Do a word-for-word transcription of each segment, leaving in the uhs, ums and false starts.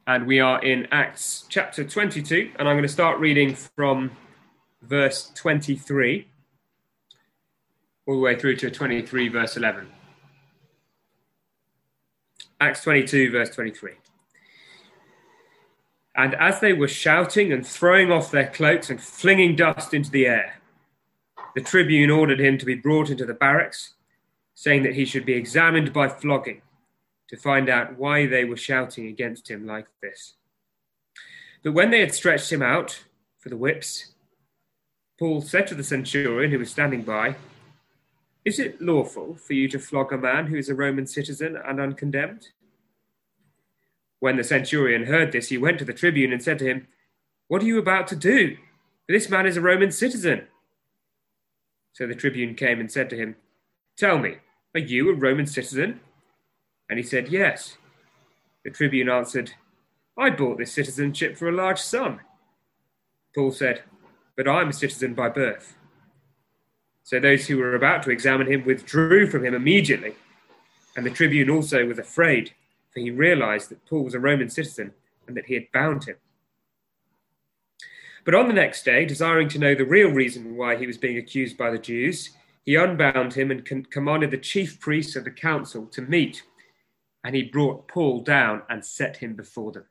and we are in Acts chapter twenty-two, and I'm going to start reading from verse twenty-three all the way through to twenty-three verse eleven. Acts twenty-two verse twenty-three. And as they were shouting and throwing off their cloaks and flinging dust into the air, the tribune ordered him to be brought into the barracks, saying that he should be examined by flogging to find out why they were shouting against him like this. But when they had stretched him out for the whips, Paul said to the centurion who was standing by, "Is it lawful for you to flog a man who is a Roman citizen and uncondemned?" When the centurion heard this, he went to the tribune and said to him, "What are you about to do? For this man is a Roman citizen." So the tribune came and said to him, "Tell me, are you a Roman citizen?" And he said, "Yes." The tribune answered, "I bought this citizenship for a large sum." Paul said, "But I am a citizen by birth." So those who were about to examine him withdrew from him immediately, and the tribune also was afraid, for he realized that Paul was a Roman citizen and that he had bound him. But on the next day, desiring to know the real reason why he was being accused by the Jews, he unbound him and con- commanded the chief priests of the council to meet, and he brought Paul down and set him before them.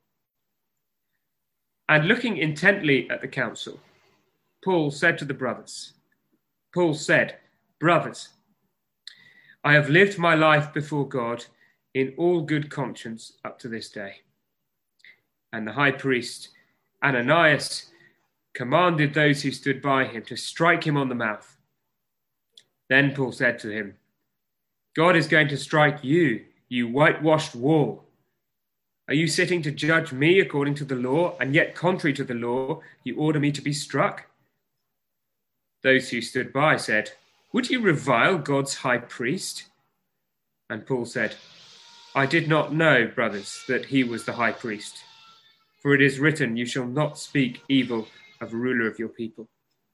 And looking intently at the council, Paul said to the brothers, Paul said, "Brothers, I have lived my life before God in all good conscience up to this day." And the high priest, Ananias, commanded those who stood by him to strike him on the mouth. Then Paul said to him, "God is going to strike you, you whitewashed wall. Are you sitting to judge me according to the law, and yet contrary to the law, you order me to be struck?" Those who stood by said, "Would you revile God's high priest?" And Paul said, "I did not know, brothers, that he was the high priest. For it is written, you shall not speak evil of a ruler of your people."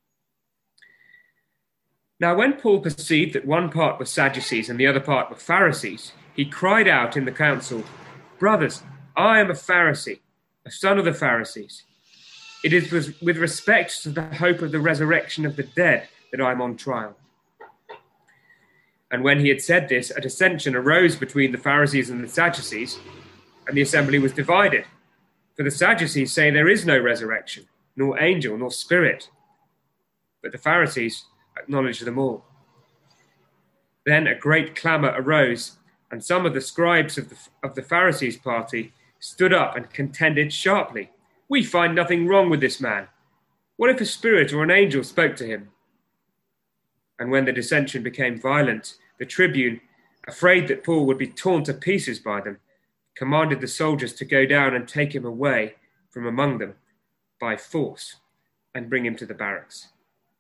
Now when Paul perceived that one part were Sadducees and the other part were Pharisees, he cried out in the council, "Brothers, I am a Pharisee, a son of the Pharisees. It is with respect to the hope of the resurrection of the dead that I am on trial." And when he had said this, a dissension arose between the Pharisees and the Sadducees, and the assembly was divided. For the Sadducees say there is no resurrection, nor angel, nor spirit. But the Pharisees acknowledge them all. Then a great clamor arose, and some of the scribes of the, of the Pharisees' party stood up and contended sharply. "We find nothing wrong with this man. What if a spirit or an angel spoke to him?" And when the dissension became violent, the tribune, afraid that Paul would be torn to pieces by them, commanded the soldiers to go down and take him away from among them by force and bring him to the barracks.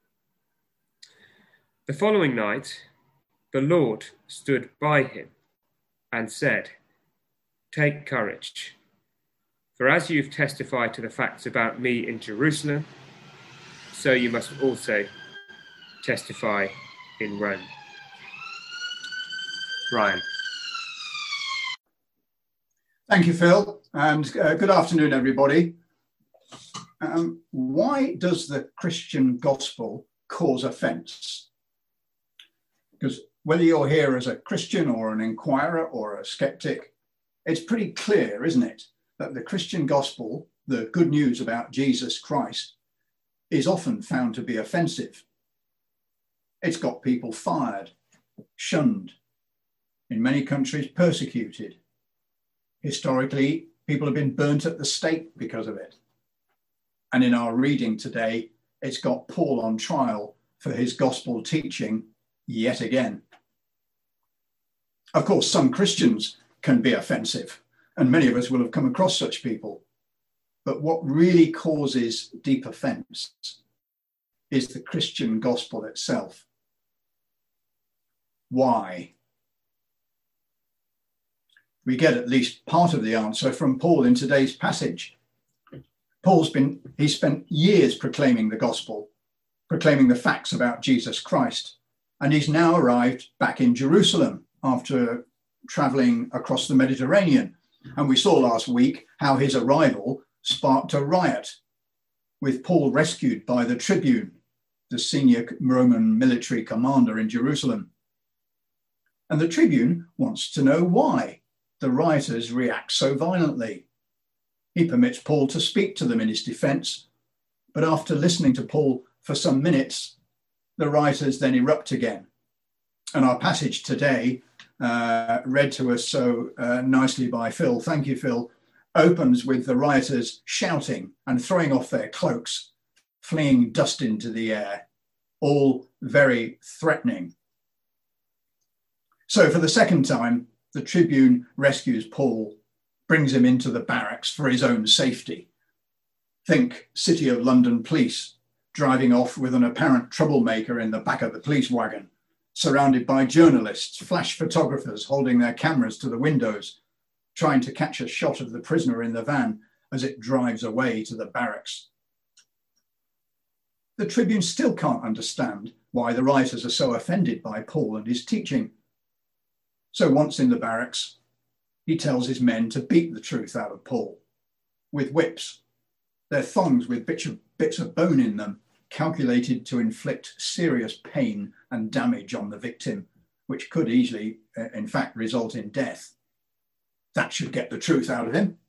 The following night, the Lord stood by him and said, "Take courage, for as you've testified to the facts about me in Jerusalem, so you must also testify in Rome." Ryan. Thank you, Phil, and uh, good afternoon, everybody. Um, why does the Christian gospel cause offence? Because whether you're here as a Christian or an inquirer or a skeptic, it's pretty clear, isn't it, that the Christian gospel, the good news about Jesus Christ, is often found to be offensive. It's got people fired, shunned, in many countries persecuted. Historically, people have been burnt at the stake because of it. And in our reading today, it's got Paul on trial for his gospel teaching yet again. Of course, some Christians can be offensive, and many of us will have come across such people. But what really causes deep offence is the Christian gospel itself. Why? We get at least part of the answer from Paul in today's passage. Paul's been, he spent years proclaiming the gospel, proclaiming the facts about Jesus Christ, and he's now arrived back in Jerusalem after traveling across the Mediterranean And we saw last week how his arrival sparked a riot, with Paul rescued by the tribune, the senior Roman military commander in Jerusalem. And the tribune wants to know why the rioters react so violently. He permits Paul to speak to them in his defense, but after listening to Paul for some minutes, the rioters then erupt again. And our passage today, uh, read to us so uh, nicely by Phil, thank you, Phil, opens with the rioters shouting and throwing off their cloaks, flinging dust into the air, all very threatening. So for the second time, the tribune rescues Paul, brings him into the barracks for his own safety. Think City of London police driving off with an apparent troublemaker in the back of the police wagon, surrounded by journalists, flash photographers holding their cameras to the windows, trying to catch a shot of the prisoner in the van as it drives away to the barracks. The Tribune still can't understand why the rioters are so offended by Paul and his teaching. So once in the barracks, he tells his men to beat the truth out of Paul with whips, their thongs with bits of, bits of bone in them, calculated to inflict serious pain and damage on the victim, which could easily, uh, in fact, result in death. That should get the truth out of him.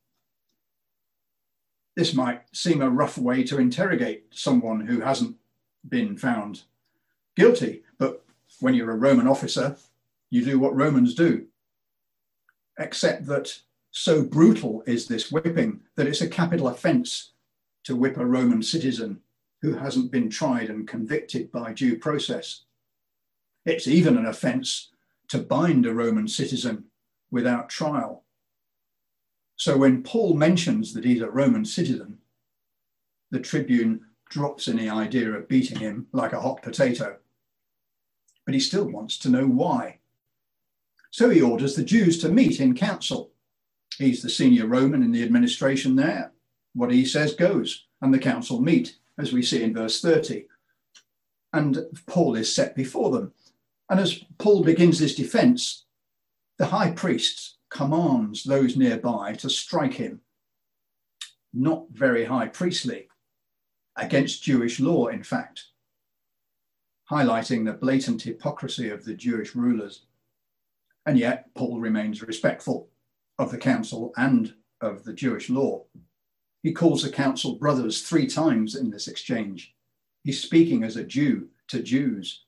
This might seem a rough way to interrogate someone who hasn't been found guilty, but when you're a Roman officer, you do what Romans do. Except that so brutal is this whipping that it's a capital offence to whip a Roman citizen who hasn't been tried and convicted by due process. It's even an offence to bind a Roman citizen without trial. So when Paul mentions that he's a Roman citizen, the Tribune drops any idea of beating him like a hot potato. But he still wants to know why. So he orders the Jews to meet in council. He's the senior Roman in the administration there. What he says goes, and the council meet, as we see in verse thirty. And Paul is set before them. And as Paul begins his defense, the high priest commands those nearby to strike him. Not very high priestly, against Jewish law, in fact, highlighting the blatant hypocrisy of the Jewish rulers. And yet Paul remains respectful of the council and of the Jewish law. He calls the council brothers three times in this exchange. He's speaking as a Jew to Jews.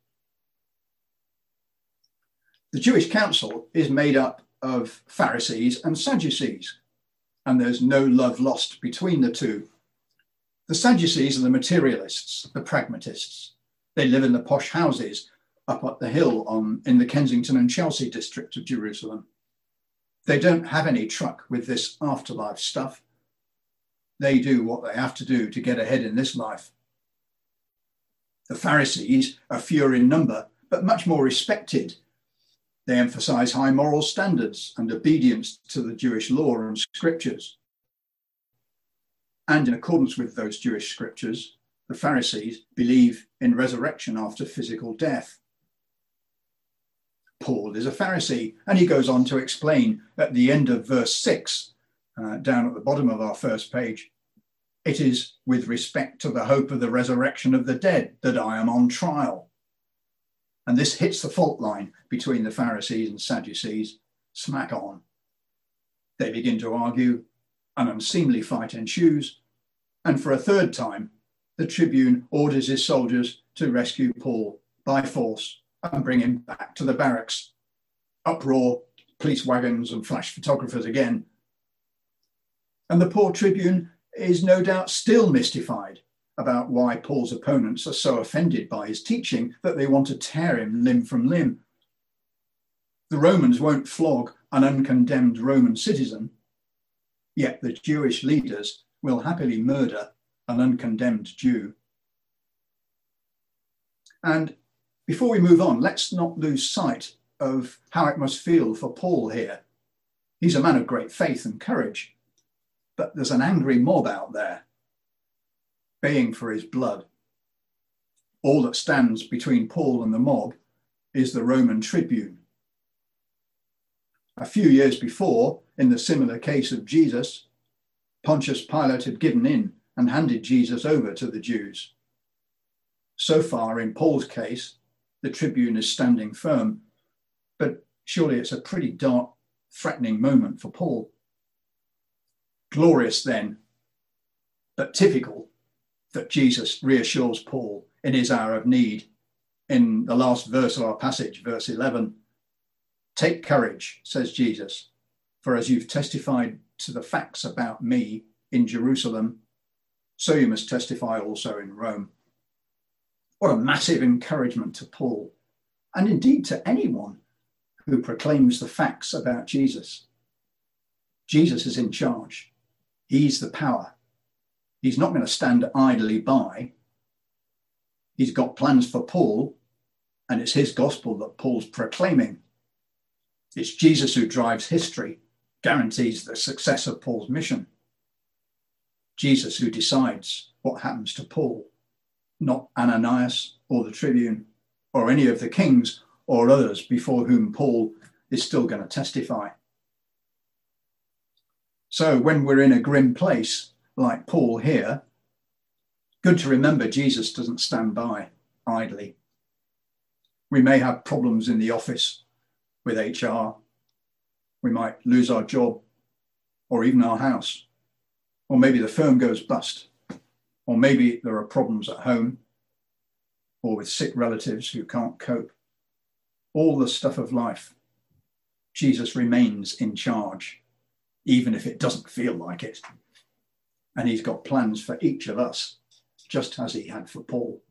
The Jewish council is made up of Pharisees and Sadducees, and there's no love lost between the two. The Sadducees are the materialists, the pragmatists. They live in the posh houses up at the hill on, in the Kensington and Chelsea district of Jerusalem. They don't have any truck with this afterlife stuff. They do what they have to do to get ahead in this life. The Pharisees are fewer in number, but much more respected. They emphasize high moral standards and obedience to the Jewish law and scriptures. And in accordance with those Jewish scriptures, the Pharisees believe in resurrection after physical death. Paul is a Pharisee, and he goes on to explain at the end of verse six, uh, down at the bottom of our first page, it is with respect to the hope of the resurrection of the dead that I am on trial. And this hits the fault line between the Pharisees and Sadducees, smack on. They begin to argue, an unseemly fight ensues, and for a third time, the Tribune orders his soldiers to rescue Paul by force and bring him back to the barracks. Uproar, police wagons and flash photographers again. And the poor Tribune is no doubt still mystified about why Paul's opponents are so offended by his teaching that they want to tear him limb from limb. The Romans won't flog an uncondemned Roman citizen, yet the Jewish leaders will happily murder an uncondemned Jew. And before we move on, let's not lose sight of how it must feel for Paul here. He's a man of great faith and courage, but there's an angry mob out there baying for his blood. All that stands between Paul and the mob is the Roman Tribune. A few years before, in the similar case of Jesus, Pontius Pilate had given in and handed Jesus over to the Jews. So far, in Paul's case, the tribune is standing firm, but surely it's a pretty dark, threatening moment for Paul. Glorious then, but typical, that Jesus reassures Paul in his hour of need. In the last verse of our passage, verse eleven, "Take courage," says Jesus, "for as you've testified to the facts about me in Jerusalem, so you must testify also in Rome." What a massive encouragement to Paul, and indeed to anyone who proclaims the facts about Jesus. Jesus is in charge. He's the power. He's not going to stand idly by. He's got plans for Paul, and it's his gospel that Paul's proclaiming. It's Jesus who drives history, guarantees the success of Paul's mission. Jesus who decides what happens to Paul, not Ananias or the tribune or any of the kings or others before whom Paul is still going to testify. So when we're in a grim place, like Paul here, good to remember Jesus doesn't stand by idly. We may have problems in the office with H R. We might lose our job or even our house. Or maybe the firm goes bust. Or maybe there are problems at home or with sick relatives who can't cope. All the stuff of life. Jesus remains in charge, even if it doesn't feel like it. And he's got plans for each of us, just as he had for Paul.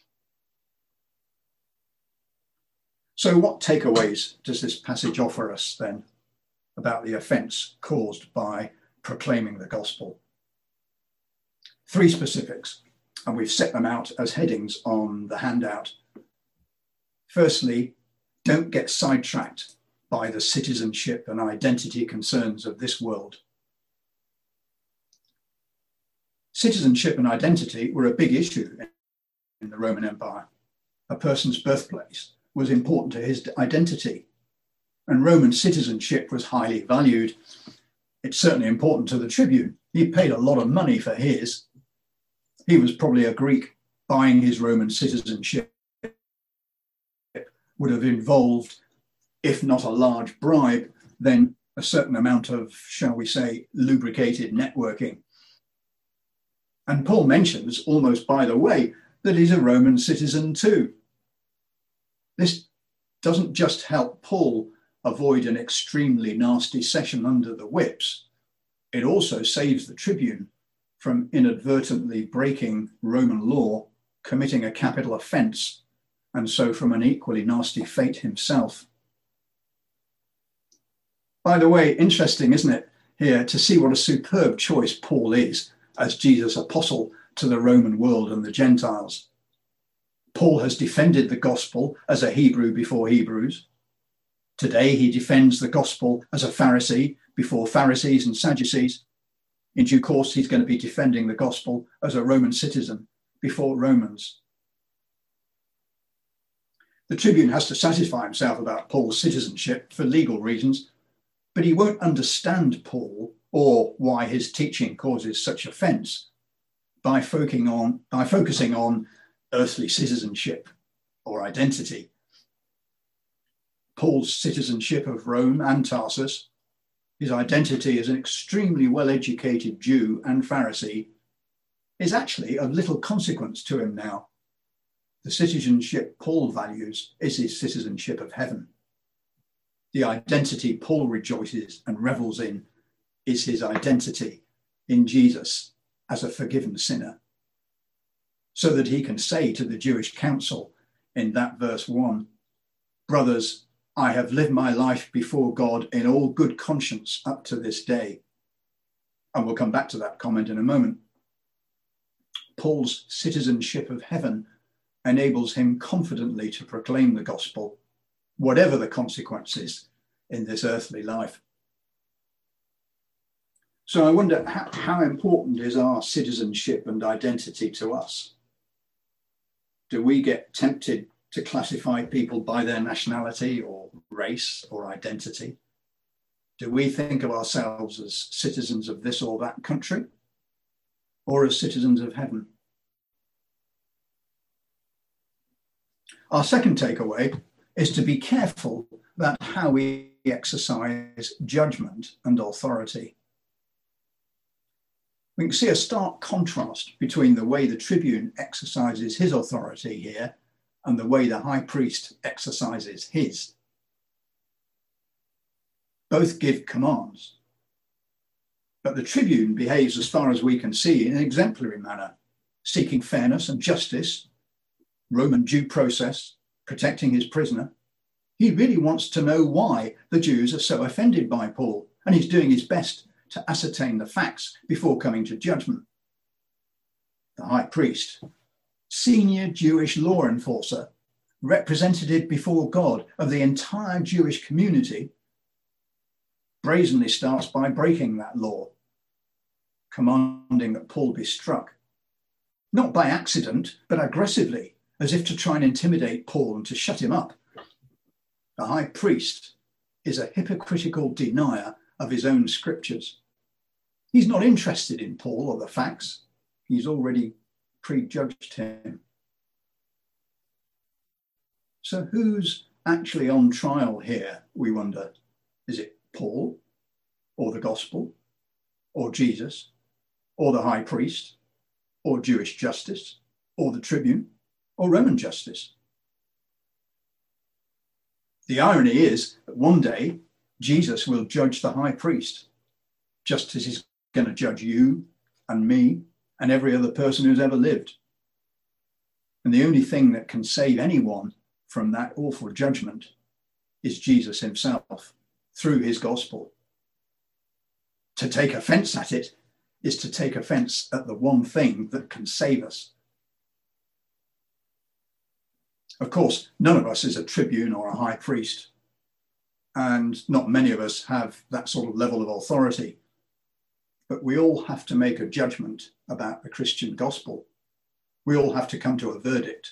So what takeaways does this passage offer us then about the offence caused by proclaiming the gospel? Three specifics, and we've set them out as headings on the handout. Firstly, don't get sidetracked by the citizenship and identity concerns of this world. Citizenship and identity were a big issue in the Roman Empire. A person's birthplace was important to his identity, and Roman citizenship was highly valued. It's certainly important to the tribune. He paid a lot of money for his. He was probably a Greek. Buying his Roman citizenship would have involved, if not a large bribe, then a certain amount of, shall we say, lubricated networking. And Paul mentions, almost by the way, that he's a Roman citizen too. This doesn't just help Paul avoid an extremely nasty session under the whips. It also saves the tribune from inadvertently breaking Roman law, committing a capital offence, and so from an equally nasty fate himself. By the way, interesting, isn't it, here to see what a superb choice Paul is as Jesus' apostle to the Roman world and the Gentiles. Paul has defended the gospel as a Hebrew before Hebrews. Today he defends the gospel as a Pharisee before Pharisees and Sadducees. In due course, he's going to be defending the gospel as a Roman citizen before Romans. The tribune has to satisfy himself about Paul's citizenship for legal reasons, but he won't understand Paul or why his teaching causes such offence by focusing on, by focusing on earthly citizenship or identity. Paul's citizenship of Rome and Tarsus, his identity as an extremely well-educated Jew and Pharisee, is actually of little consequence to him now. The citizenship Paul values is his citizenship of heaven. The identity Paul rejoices and revels in is his identity in Jesus as a forgiven sinner, so that he can say to the Jewish council in that verse one, "Brothers, I have lived my life before God in all good conscience up to this day." And we'll come back to that comment in a moment. Paul's citizenship of heaven enables him confidently to proclaim the gospel, whatever the consequences in this earthly life. So I wonder, how, how important is our citizenship and identity to us? Do we get tempted to classify people by their nationality or race or identity? Do we think of ourselves as citizens of this or that country, or as citizens of heaven? Our second takeaway is to be careful about how we exercise judgment and authority. We can see a stark contrast between the way the tribune exercises his authority here and the way the high priest exercises his. Both give commands, but the tribune behaves, as far as we can see, in an exemplary manner, seeking fairness and justice, Roman due process, protecting his prisoner. He really wants to know why the Jews are so offended by Paul, and he's doing his best to ascertain the facts before coming to judgment. The high priest, senior Jewish law enforcer, representative before God of the entire Jewish community, brazenly starts by breaking that law, commanding that Paul be struck, not by accident, but aggressively, as if to try and intimidate Paul and to shut him up. The high priest is a hypocritical denier of his own scriptures. He's not interested in Paul or the facts. He's already prejudged him. So who's actually on trial here, we wonder? Is it Paul, or the gospel, or Jesus, or the high priest, or Jewish justice, or the tribune, or Roman justice? The irony is that one day Jesus will judge the high priest, just as he's going to judge you and me and every other person who's ever lived. And the only thing that can save anyone from that awful judgment is Jesus himself through his gospel. To take offense at it is to take offense at the one thing that can save us. Of course, none of us is a tribune or a high priest, and not many of us have that sort of level of authority. But we all have to make a judgment about the Christian gospel. We all have to come to a verdict.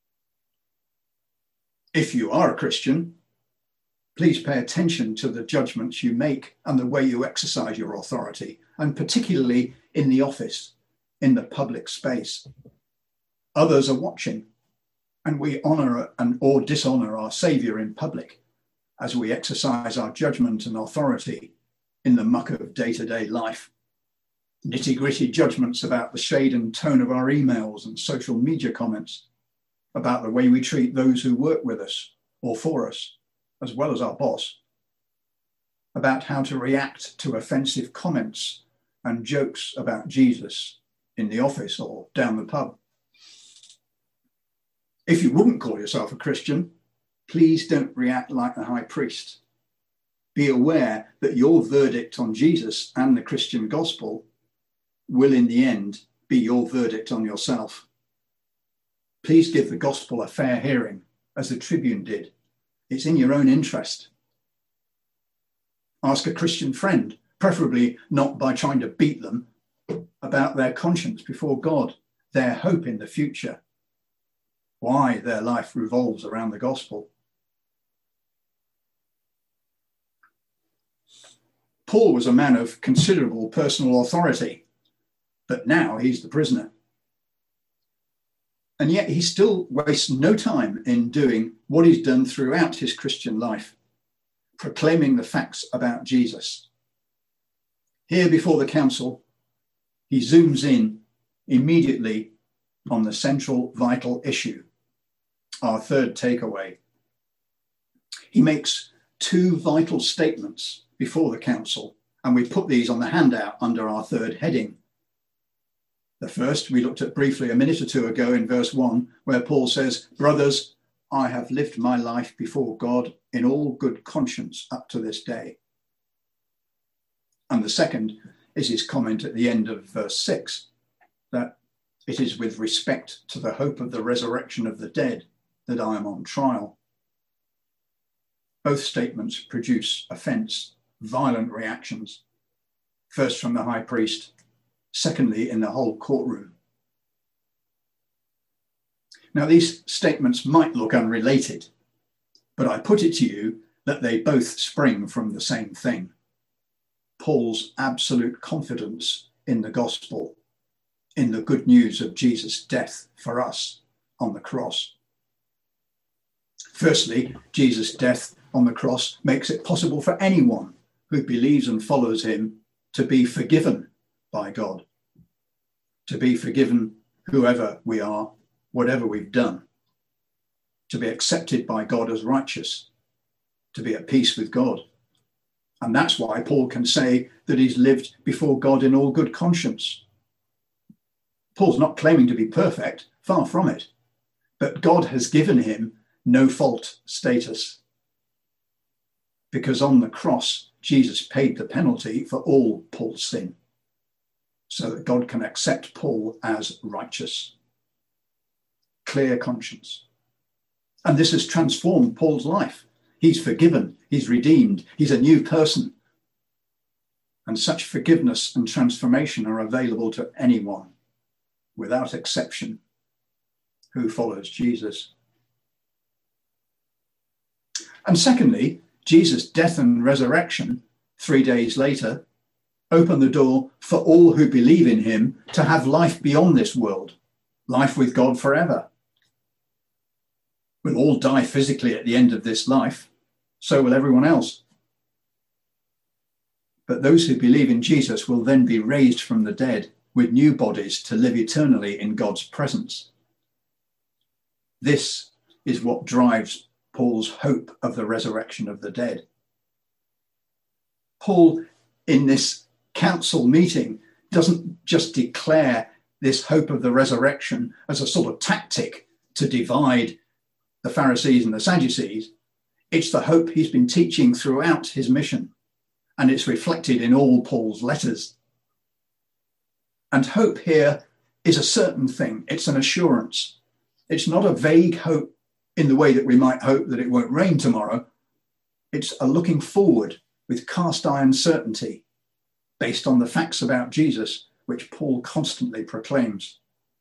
If you are a Christian, please pay attention to the judgments you make and the way you exercise your authority, and particularly in the office, in the public space. Others are watching, and we honour and or dishonour our Saviour in public as we exercise our judgment and authority in the muck of day-to-day life. Nitty-gritty judgments about the shade and tone of our emails and social media comments, about the way we treat those who work with us or for us, as well as our boss, about how to react to offensive comments and jokes about Jesus in the office or down the pub. If you wouldn't call yourself a Christian, please don't react like the high priest. Be aware that your verdict on Jesus and the Christian gospel will in the end be your verdict on yourself. Please give the gospel a fair hearing, as the tribune did. It's in your own interest. Ask a Christian friend, preferably not by trying to beat them, about their conscience before God, their hope in the future, why their life revolves around the gospel. Paul was a man of considerable personal authority, but now he's the prisoner. And yet he still wastes no time in doing what he's done throughout his Christian life, proclaiming the facts about Jesus. Here before the council, he zooms in immediately on the central vital issue, our third takeaway. He makes two vital statements before the council, and we put these on the handout under our third heading. The first we looked at briefly a minute or two ago in verse one, where Paul says, "Brothers, I have lived my life before God in all good conscience up to this day." And the second is his comment at the end of verse six, that it is with respect to the hope of the resurrection of the dead that I am on trial. Both statements produce offence, violent reactions, first from the high priest, secondly in the whole courtroom. Now, these statements might look unrelated, but I put it to you that they both spring from the same thing, Paul's absolute confidence in the gospel, in the good news of Jesus' death for us on the cross. Firstly, Jesus' death on the cross makes it possible for anyone who believes and follows him to be forgiven by God, to be forgiven whoever we are, whatever we've done, to be accepted by God as righteous, to be at peace with God. And that's why Paul can say that he's lived before God in all good conscience. Paul's not claiming to be perfect, far from it, but God has given him no fault status, because on the cross, Jesus paid the penalty for all Paul's sin, so that God can accept Paul as righteous. Clear conscience. And this has transformed Paul's life. He's forgiven, he's redeemed, he's a new person. And such forgiveness and transformation are available to anyone, without exception, who follows Jesus. And secondly, Jesus' death and resurrection, three days later, open the door for all who believe in him to have life beyond this world, life with God forever. We'll all die physically at the end of this life, so will everyone else. But those who believe in Jesus will then be raised from the dead with new bodies to live eternally in God's presence. This is what drives Paul's hope of the resurrection of the dead. Paul, in this council meeting, doesn't just declare this hope of the resurrection as a sort of tactic to divide the Pharisees and the Sadducees. It's the hope he's been teaching throughout his mission, and it's reflected in all Paul's letters. And hope here is a certain thing. It's an assurance. It's not a vague hope in the way that we might hope that it won't rain tomorrow. It's a looking forward with cast iron certainty based on the facts about Jesus, which Paul constantly proclaims.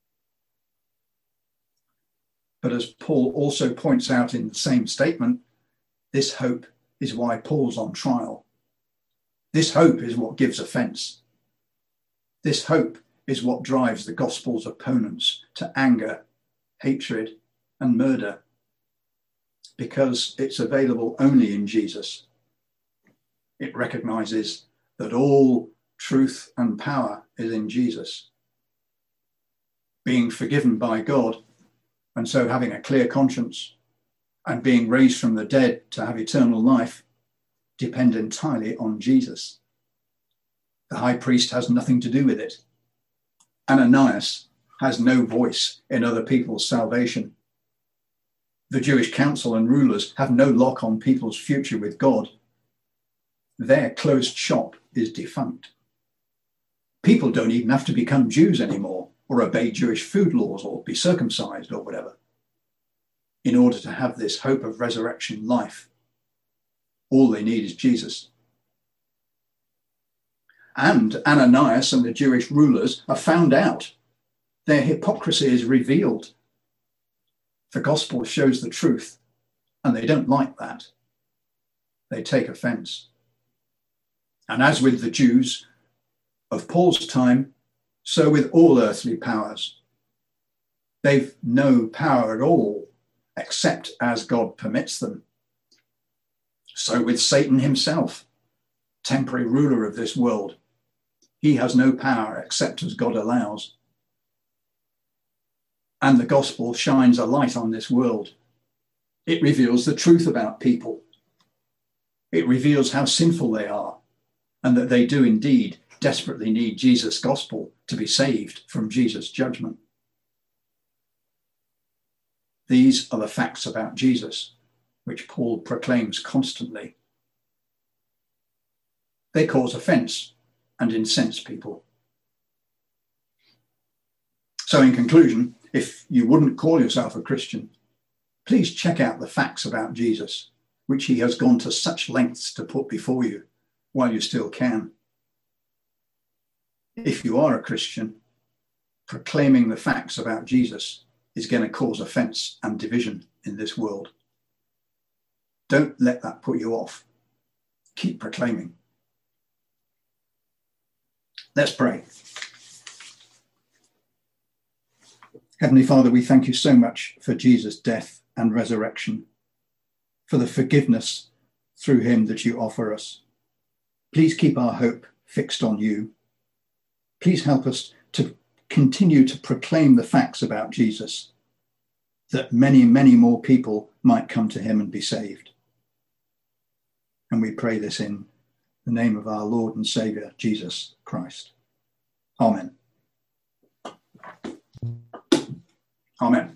But as Paul also points out in the same statement, this hope is why Paul's on trial. This hope is what gives offence. This hope is what drives the gospel's opponents to anger, hatred, and murder, because it's available only in Jesus. It recognizes that all truth and power is in Jesus. Being forgiven by God, and so having a clear conscience, and being raised from the dead to have eternal life, depend entirely on Jesus. The high priest has nothing to do with it. Ananias has no voice in other people's salvation. The Jewish council and rulers have no lock on people's future with God. Their closed shop is defunct. People don't even have to become Jews anymore, or obey Jewish food laws, or be circumcised, or whatever, in order to have this hope of resurrection life. All they need is Jesus. And Ananias and the Jewish rulers are found out. Their hypocrisy is revealed. The gospel shows the truth, and they don't like that. They take offense. And as with the Jews of Paul's time, so with all earthly powers. They've no power at all, except as God permits them. So with Satan himself, temporary ruler of this world. He has no power except as God allows. And the gospel shines a light on this world. It reveals the truth about people. It reveals how sinful they are, and that they do indeed desperately need Jesus' gospel to be saved from Jesus' judgment. These are the facts about Jesus, which Paul proclaims constantly. They cause offense and incense people. So in conclusion, if you wouldn't call yourself a Christian, please check out the facts about Jesus, which he has gone to such lengths to put before you while you still can. If you are a Christian, proclaiming the facts about Jesus is going to cause offense and division in this world. Don't let that put you off. Keep proclaiming. Let's pray. Heavenly Father, we thank you so much for Jesus' death and resurrection, for the forgiveness through him that you offer us. Please keep our hope fixed on you. Please help us to continue to proclaim the facts about Jesus, that many, many more people might come to him and be saved. And we pray this in the name of our Lord and Saviour, Jesus Christ. Amen. Amen.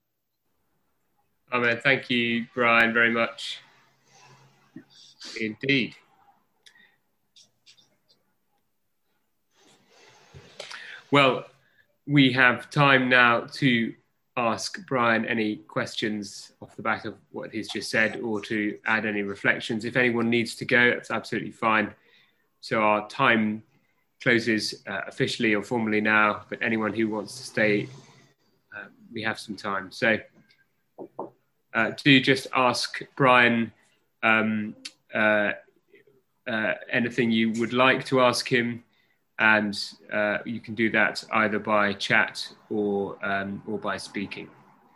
Amen. Thank you, Brian, very much indeed. Well, we have time now to ask Brian any questions off the back of what he's just said, or to add any reflections. If anyone needs to go, that's absolutely fine. So our time closes uh, officially or formally now, but anyone who wants to stay, uh, we have some time. So uh, do just ask Brian um, uh, uh, anything you would like to ask him, and uh, you can do that either by chat or um, or by speaking.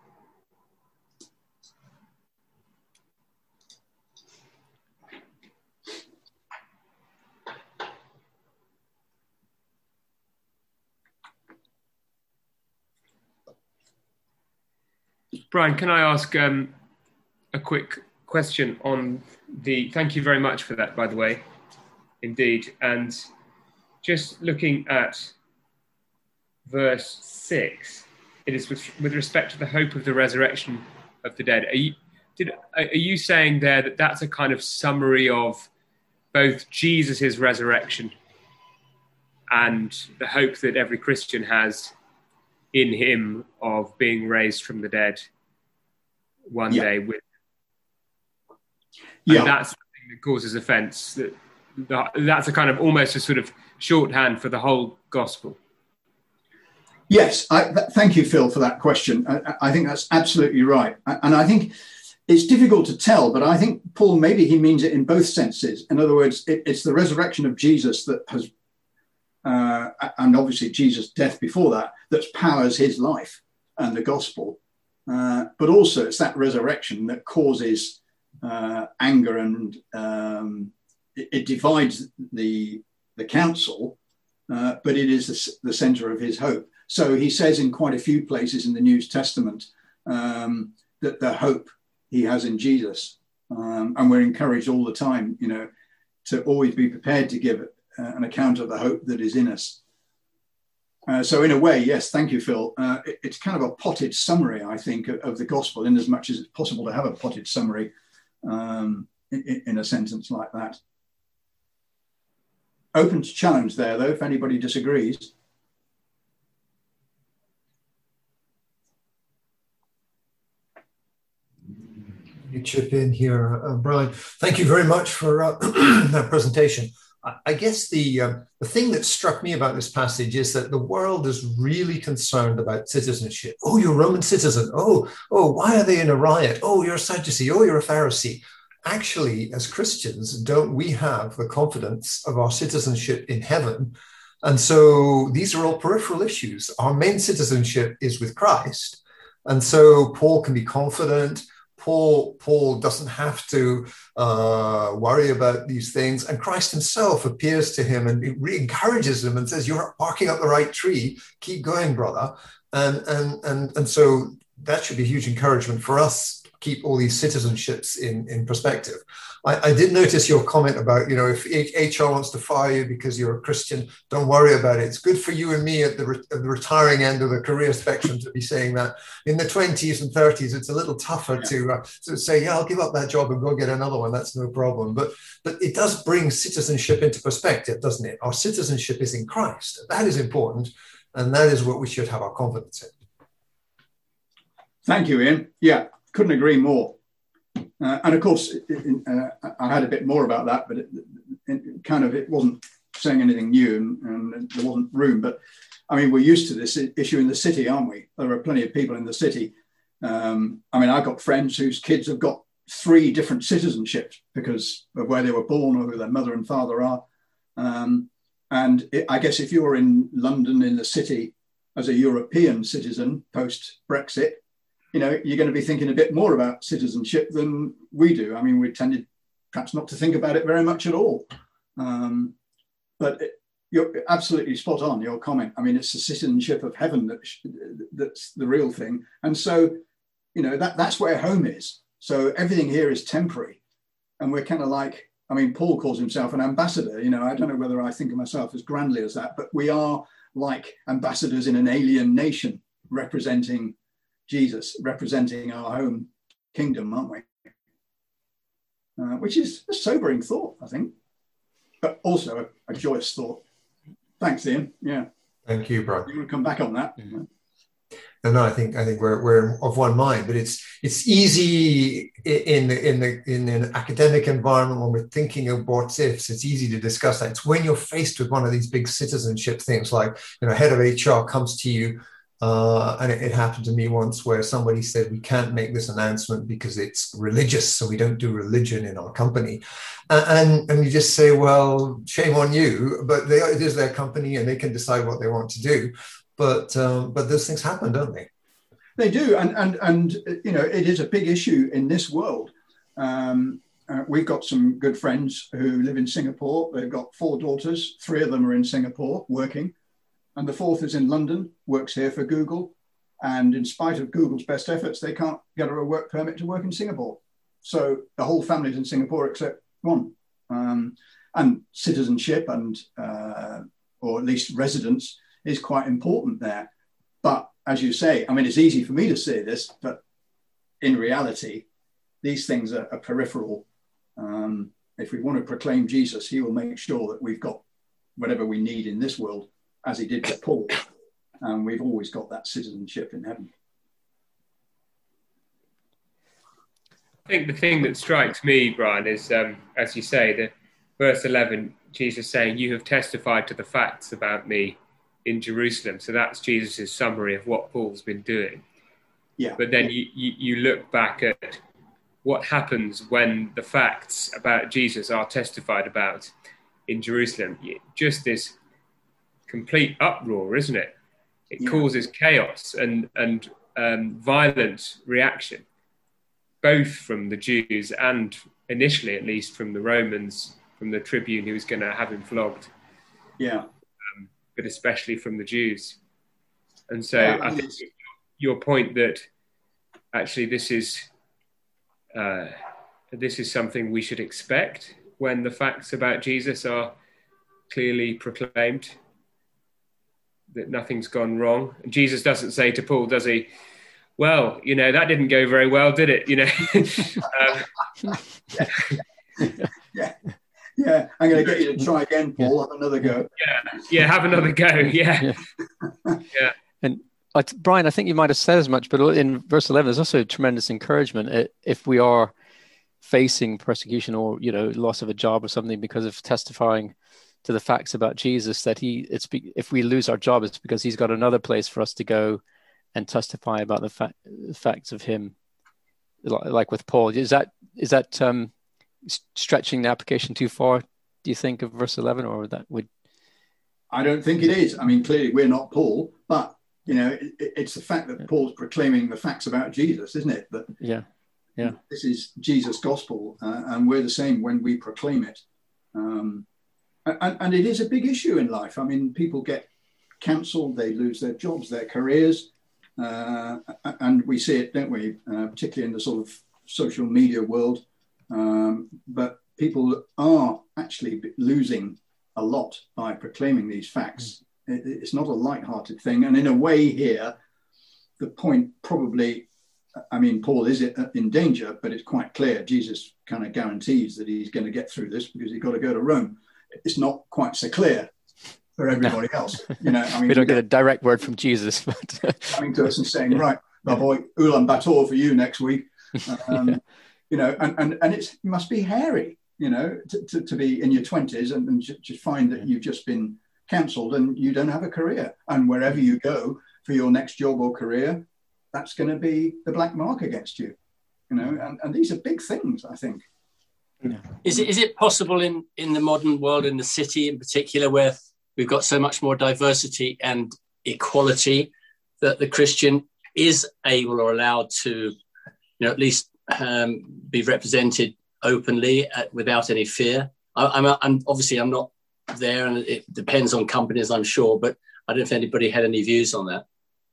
Brian, can I ask um, a quick question on the... Thank you very much for that, by the way, indeed. And just looking at verse six, it is with, with respect to the hope of the resurrection of the dead. Are you, did, are you saying there that that's a kind of summary of both Jesus' resurrection and the hope that every Christian has in him of being raised from the dead one yeah. day with? And yeah. that's something that causes offence. That, that, that's a kind of almost a sort of shorthand for the whole gospel. Yes, I, th- thank you, Phil, for that question. I, I think that's absolutely right. And I think it's difficult to tell, but I think Paul, maybe he means it in both senses. In other words, it, it's the resurrection of Jesus that has, uh, and obviously Jesus' death before that, that powers his life and the gospel. Uh, but also it's that resurrection that causes uh, anger, and um, it, it divides the, the council, uh, but it is the, the center of his hope. So he says in quite a few places in the New Testament um, that the hope he has in Jesus, um, and we're encouraged all the time, you know, to always be prepared to give uh, an account of the hope that is in us. Uh, so in a way, yes, thank you, Phil. Uh, it, it's kind of a potted summary, I think, of, of the gospel, in as much as it's possible to have a potted summary um, in, in a sentence like that. Open to challenge there, though, if anybody disagrees. You chip in here, uh, Brian. Thank you very much for uh, that presentation. I, I guess the uh, the thing that struck me about this passage is that the world is really concerned about citizenship. Oh, you're a Roman citizen. Oh, oh, why are they in a riot? Oh, you're a Sadducee. Oh, you're a Pharisee. Actually, as Christians, don't we have the confidence of our citizenship in heaven? And so these are all peripheral issues. Our main citizenship is with Christ. And so Paul can be confident. Paul, Paul doesn't have to uh, worry about these things. And Christ himself appears to him and re-encourages him and says, you're barking up the right tree. Keep going, brother. And, and, and, and so that should be a huge encouragement for us to keep all these citizenships in, in perspective. I, I did notice your comment about, you know, if H R wants to fire you because you're a Christian, don't worry about it. It's good for you and me at the, re- at the retiring end of the career spectrum to be saying that. In the twenties and thirties, it's a little tougher yeah. to, uh, to say, yeah, I'll give up that job and go get another one. That's no problem. But, but it does bring citizenship into perspective, doesn't it? Our citizenship is in Christ. That is important. And that is what we should have our confidence in. Thank you, Ian. Yeah, couldn't agree more. Uh, and of course, it, it, uh, I had a bit more about that, but it, it kind of, it wasn't saying anything new, and, and there wasn't room. But I mean, we're used to this issue in the city, aren't we? There are plenty of people in the city. Um, I mean, I've got friends whose kids have got three different citizenships because of where they were born or who their mother and father are. Um, and it, I guess if you're in London, in the city, as a European citizen post-Brexit, you know, you're going to be thinking a bit more about citizenship than we do. I mean, we tended perhaps not to think about it very much at all. Um, but it, you're absolutely spot on, your comment. I mean, it's the citizenship of heaven that sh- that's the real thing. And so, you know, that, that's where home is. So everything here is temporary. And we're kind of like, I mean, Paul calls himself an ambassador. You know, I don't know whether I think of myself as grandly as that, but we are like ambassadors in an alien nation representing Jesus, representing our home kingdom, aren't we? Uh, which is a sobering thought, I think, but also a, a joyous thought. Thanks, Ian. Yeah. Thank you, Brian. You want to come back on that? Mm-hmm. No, no, I think I think we're we're of one mind. But it's it's easy in the in the in an academic environment when we're thinking of what ifs. It's easy to discuss that. It's when you're faced with one of these big citizenship things, like, you know, head of H R comes to you. Uh, and it, it happened to me once where somebody said, we can't make this announcement because it's religious, so we don't do religion in our company. Uh, and, and you just say, well, shame on you, but they, it is their company and they can decide what they want to do. But um, but those things happen, don't they? They do. And, and, and you know, it is a big issue in this world. Um, uh, we've got some good friends who live in Singapore. They've got four daughters. Three of them are in Singapore working. And the fourth is in London, works here for Google. And in spite of Google's best efforts, they can't get her a work permit to work in Singapore. So the whole family's in Singapore except one. Um, and citizenship and, uh, or at least residence is quite important there. But as you say, I mean, it's easy for me to say this, but in reality, these things are, are peripheral. Um, if we want to proclaim Jesus, he will make sure that we've got whatever we need in this world, as he did with Paul. And we've always got that citizenship in heaven. I think the thing that strikes me, Brian, is, um, as you say, the verse eleven, Jesus saying, you have testified to the facts about me in Jerusalem. So that's Jesus' summary of what Paul's been doing. Yeah. But then you, you, you look back at what happens when the facts about Jesus are testified about in Jerusalem. Just this complete uproar, isn't it? It yeah. causes chaos and, and um, violent reaction, both from the Jews and initially, at least, from the Romans, from the tribune who was going to have him flogged. Yeah. Um, but especially from the Jews. And so yeah, I think your point that actually this is uh, this is something we should expect when the facts about Jesus are clearly proclaimed, that nothing's gone wrong. And Jesus doesn't say to Paul, does he, well, you know, that didn't go very well, did it? You know, um, yeah. yeah, yeah. I'm going to get you to try again, Paul. Have another go. Yeah, yeah. Have another go. Yeah, yeah. yeah. And uh, Brian, I think you might have said as much, but in verse eleven, there's also tremendous encouragement if we are facing persecution or, you know, loss of a job or something because of testifying to the facts about Jesus, that he, it's be, if we lose our job, it's because he's got another place for us to go and testify about the, fa- the facts of him, like with Paul. Is that is that um, stretching the application too far, do you think, of verse eleven, or that would? I don't think it is. I mean, clearly we're not Paul, but, you know, it, it's the fact that Paul's proclaiming the facts about Jesus, isn't it? That yeah, yeah. This is Jesus' gospel, uh, and we're the same when we proclaim it. Um, And, and it is a big issue in life. I mean, people get cancelled, they lose their jobs, their careers, uh, and we see it, don't we, uh, particularly in the sort of social media world. Um, but people are actually losing a lot by proclaiming these facts. Mm. It, it's not a light-hearted thing. And in a way here, the point probably, I mean, Paul is in danger, but it's quite clear Jesus kind of guarantees that he's going to get through this because he's got to go to Rome. It's not quite so clear for everybody no. else. You know, I mean, we don't get a direct word from Jesus, but coming to us and saying, right, my boy, Ulaanbaatar for you next week. Um, yeah. You know, and, and, and it's, it must be hairy, you know, to, to, to be in your twenties and, and just find that you've just been cancelled and you don't have a career. And wherever you go for your next job or career, that's going to be the black mark against you, you know, and, and these are big things, I think. Yeah. Is it is it possible in, in the modern world, in the city in particular, where we've got so much more diversity and equality that the Christian is able or allowed to, you know, at least um, be represented openly uh, without any fear. I, I'm, I'm obviously I'm not there, and it depends on companies, I'm sure, but I don't know if anybody had any views on that.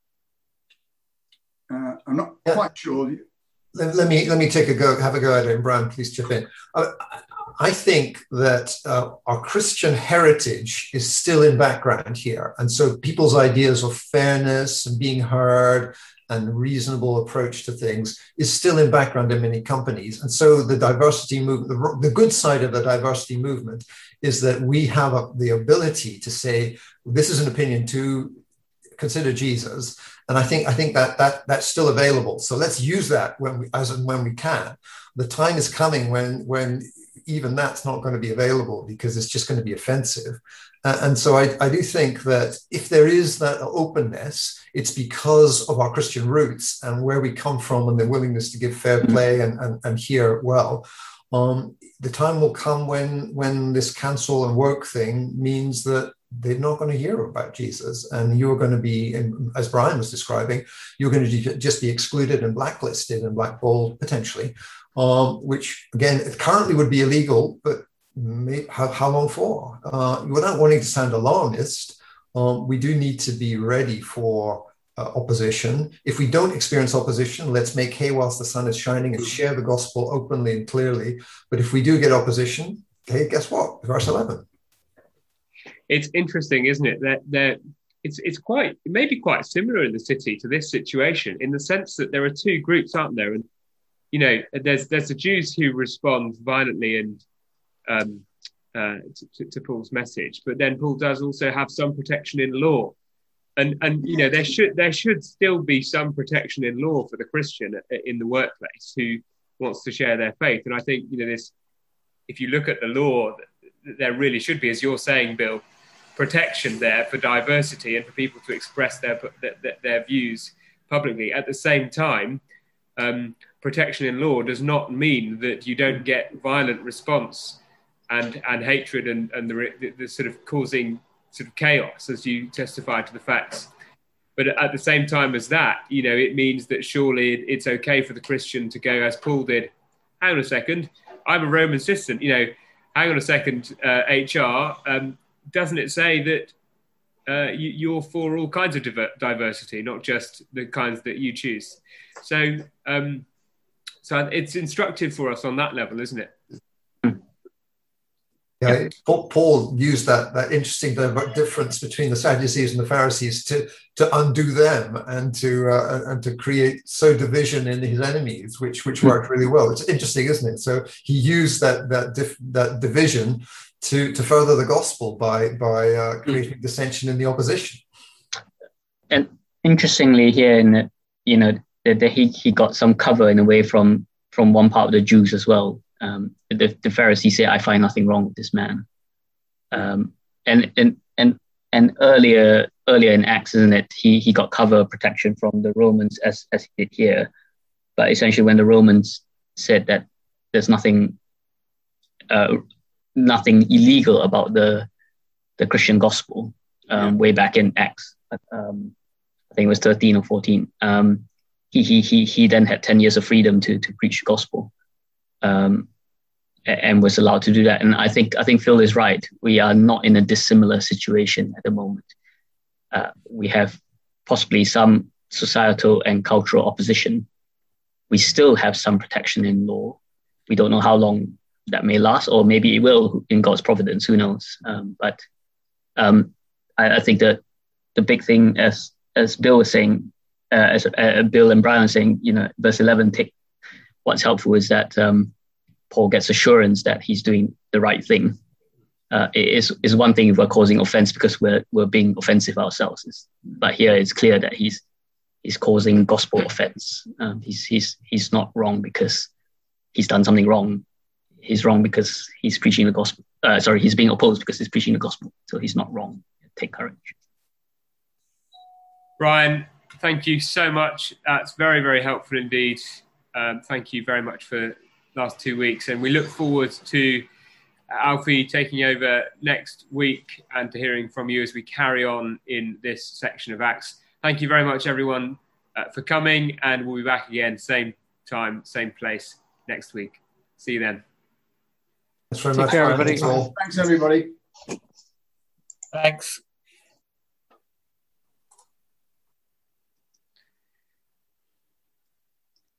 Uh, I'm not quite sure. Let, let me let me take a go. Have a go at it, and Brian, please chip in. Uh, I think that uh, our Christian heritage is still in background here, and so people's ideas of fairness and being heard and reasonable approach to things is still in background in many companies. And so the diversity movement, the, the good side of the diversity movement is that we have a, the ability to say, this is an opinion to consider Jesus. And I think I think that that that's still available. So let's use that when we, as and when we can. The time is coming when when even that's not going to be available because it's just going to be offensive. Uh, and so I, I do think that if there is that openness, it's because of our Christian roots and where we come from and the willingness to give fair play and, and, and hear well. Um, the time will come when when this cancel and woke thing means that they're not going to hear about Jesus, and you're going to be, as Brian was describing, you're going to just be excluded and blacklisted and blackballed potentially, um, which again currently would be illegal, but may, how, how long for? Uh, without wanting to sound alarmist, um, we do need to be ready for Uh, opposition. If we don't experience opposition, let's make hay whilst the sun is shining and share the gospel openly and clearly. But if we do get opposition, hey, guess what? Verse eleven. It's interesting, isn't it? That that it's it's quite it may be quite similar in the city to this situation, in the sense that there are two groups, aren't there? And you know, there's there's the Jews who respond violently and um, uh, to, to Paul's message, but then Paul does also have some protection in law. And and you know there should there should still be some protection in law for the Christian in the workplace who wants to share their faith. And I think you know this, if you look at the law, there really should be, as you're saying, Bill, protection there for diversity and for people to express their their, their views publicly. At the same time, um, protection in law does not mean that you don't get violent response and and hatred and and the, the, the sort of causing sort of chaos, as you testify to the facts. But at the same time as that, you know, it means that surely it's okay for the Christian to go, as Paul did, hang on a second, I'm a Roman citizen, you know, hang on a second, uh, H R, um, doesn't it say that uh, you, you're for all kinds of diver- diversity, not just the kinds that you choose? So, um, so it's instructive for us on that level, isn't it? Yeah, Paul used that that interesting difference between the Sadducees and the Pharisees to to undo them and to uh, and to create so division in his enemies, which which worked really well. It's interesting, isn't it? So he used that that dif- that division to to further the gospel by by uh, creating dissension in the opposition. And interestingly, here in the, you know that he he got some cover in a way from from one part of the Jews as well. Um, the, the Pharisees say, I find nothing wrong with this man. Um, and, and and and earlier earlier in Acts, isn't it, he he got cover protection from the Romans as, as he did here. But essentially when the Romans said that there's nothing uh, nothing illegal about the the Christian gospel, um, yeah. way back in Acts, um, I think it was thirteen or fourteen, um, he, he, he, he then had ten years of freedom to, to preach the gospel. Um, and was allowed to do that. And I think I think Phil is right. We are not in a dissimilar situation at the moment. Uh, we have possibly some societal and cultural opposition. We still have some protection in law. We don't know how long that may last, or maybe it will in God's providence, who knows. Um, but um, I, I think that the big thing, as as Bill was saying, uh, as uh, Bill and Brian were saying, you know, verse eleven, take, what's helpful is that um, Paul gets assurance that he's doing the right thing. Uh, it is is one thing if we're causing offense because we're we're being offensive ourselves, it's, but here it's clear that he's he's causing gospel offense. Um, he's he's he's not wrong because he's done something wrong. He's wrong because he's preaching the gospel. Uh, sorry, he's being opposed because he's preaching the gospel. So he's not wrong. Take courage. Brian, thank you so much. That's very very helpful indeed. Um, thank you very much for the last two weeks, and we look forward to Alfie taking over next week and to hearing from you as we carry on in this section of Acts. Thank you very much, everyone, uh, for coming, and we'll be back again, same time, same place next week. See you then. Thanks very Take much. care, everybody. Thanks, everybody. Thanks.